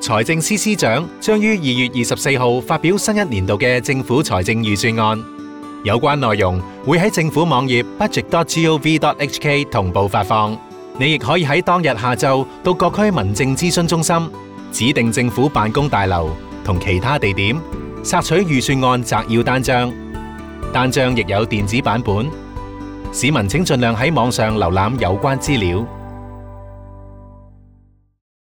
財政司司長將於2月24號發表新一年度嘅政府財政預算案，有關內容會喺政府網頁 budget.gov.hk 同步發放。你亦可以喺當日下晝到各區民政諮詢中心、指定政府辦公大樓同其他地點索取預算案摘要單張，單張亦有電子版本。市民請盡量喺網上瀏覽有關資料。